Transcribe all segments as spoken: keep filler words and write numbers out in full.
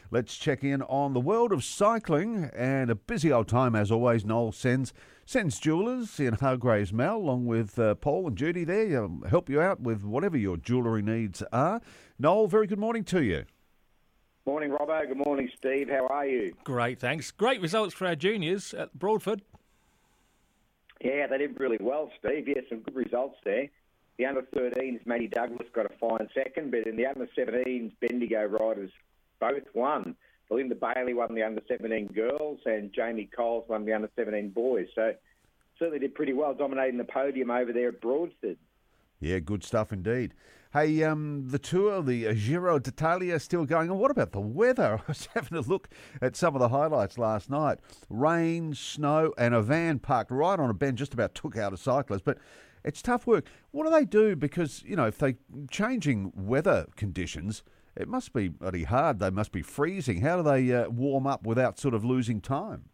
Let's check in on the world of cycling and a busy old time as always. Noel Sens, Sens Jewellers in Hargraves Mall, along with uh, Paul and Judy there, um, help you out with whatever your jewellery needs are. Noel, very good morning to you. Morning, Robbo. Good morning, Steve. How are you? Great, thanks. Great results for our juniors at Broadford. Yeah, they did really well, Steve. Yeah, some good results there. The under thirteens, Matty Douglas got a fine second, but in the under seventeens, Bendigo riders both won. Belinda Bailey won the under seventeen girls and Jamie Coles won the under seventeen boys. So certainly did pretty well, dominating the podium over there at Broadford. Yeah, good stuff indeed. Hey, um, the tour, the Giro d'Italia, still going on. What about the weather? I was having a look at some of the highlights last night. Rain, snow, and a van parked right on a bend just about took out a cyclist. But it's tough work. What do they do? Because, you know, if they're changing weather conditions, it must be bloody hard. They must be freezing. How do they uh, warm up without sort of losing time?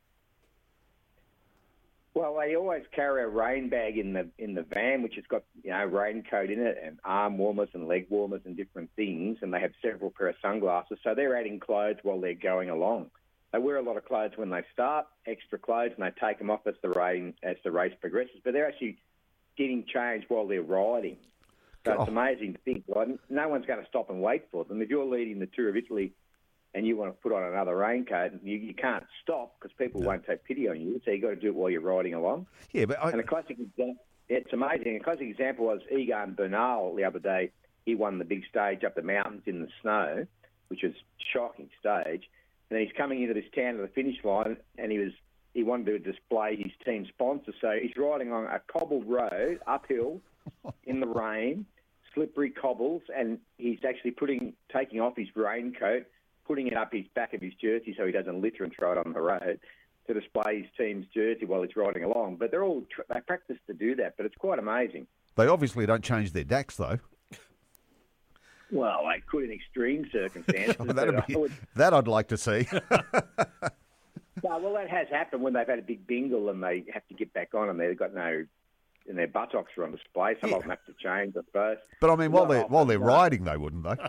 Well, they always carry a rain bag in the in the van, which has got, you know, raincoat in it and arm warmers and leg warmers and different things, and they have several pair of sunglasses. So they're adding clothes while they're going along. They wear a lot of clothes when they start, extra clothes, and they take them off as the rain as the race progresses. But they're actually getting changed while they're riding. So Oh. it's amazing to think, right? No one's going to stop and wait for them. If you're leading the Tour of Italy and you want to put on another raincoat, you, you can't stop because people No. won't take pity on you. So you've got to do it while you're riding along. Yeah, but I, And a classic example, it's amazing. A classic example was Egan Bernal the other day. He won the big stage up the mountains in the snow, which was a shocking stage. And he's coming into this town to the finish line, and he was he wanted to display his team sponsor. So he's riding on a cobbled road uphill in the rain, slippery cobbles, and he's actually putting taking off his raincoat, putting it up his back of his jersey so he doesn't litter and throw it on the road to display his team's jersey while he's riding along. But they're all they practice to do that, but it's quite amazing. they obviously don't change their D A Cs, though. Well, they could in extreme circumstances. That'd but be, I would, that I'd like to see. no, well, that has happened when they've had a big bingle and they have to get back on and they've got no, and their buttocks are on display. Some Yeah. of them have to change, I suppose. But I mean, while Not they're often, while they're no. riding, they wouldn't they?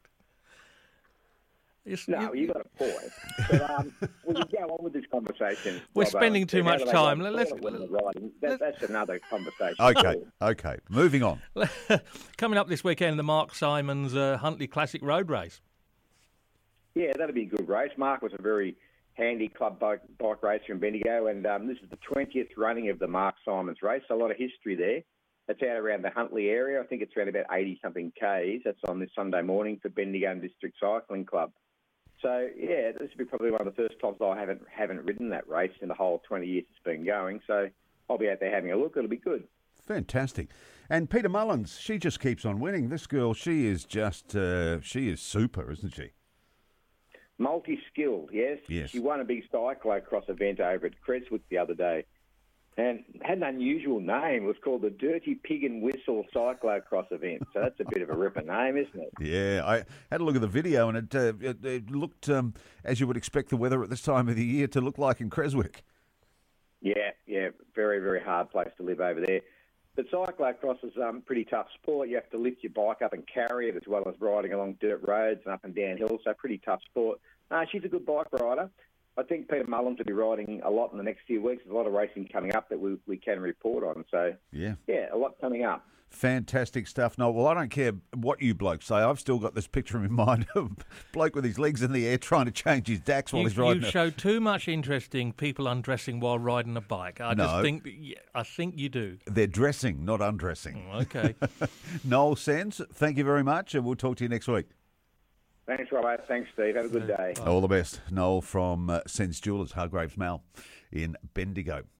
It's- No, you- you got a point. But um, we can go on with this conversation. We're Robbo, spending and too see how much do they time. ride Let's- forward when they're riding. That, that's another conversation. Okay, okay. Moving on. Coming up this weekend, the Mark Simons uh, Huntley Classic Road Race. Yeah, that'll be a good race. Mark was a very handy club bike, bike racer in Bendigo, and um, this is the twentieth running of the Mark Simons race. So a lot of history there. That's out around the Huntley area. I think it's around about eighty-something Ks. That's on this Sunday morning for Bendigo and District Cycling Club. So, yeah, this will be probably one of the first times I haven't haven't ridden that race in the whole twenty years it's been going. So I'll be out there having a look. It'll be good. Fantastic. And Peter Mullins, she just keeps on winning. This girl, she is just, uh, she is super, isn't she? Multi-skilled, yes. Yes. She won a big cyclocross event over at Creswick the other day. And had an unusual name. It was called the Dirty Pig and Whistle Cyclocross event. So that's a bit of a ripper name, isn't it? Yeah, I had a look at the video and it, uh, it, it looked, um, as you would expect the weather at this time of the year to look like in Creswick. Yeah, yeah, very, very hard place to live over there. But cyclocross is um, pretty tough sport. You have to lift your bike up and carry it as well as riding along dirt roads and up and down hills. So pretty tough sport. Uh, she's a good bike rider. I think Peter Mullins will be riding a lot in the next few weeks. There's a lot of racing coming up that we, we can report on. So, Yeah. yeah, a lot coming up. Fantastic stuff. No, well, I don't care what you blokes say. I've still got this picture in my mind of a bloke with his legs in the air trying to change his D A Cs while You, he's riding. you a- show too much interest in people undressing while riding a bike. I No. just think, yeah, I think you do. They're dressing, not undressing. Okay. Noel Sens, thank you very much, and we'll talk to you next week. Thanks, Robert. Thanks, Steve. Have a good day. All the best. Noel from uh, Sens Jewellers, Hargraves Mall in Bendigo.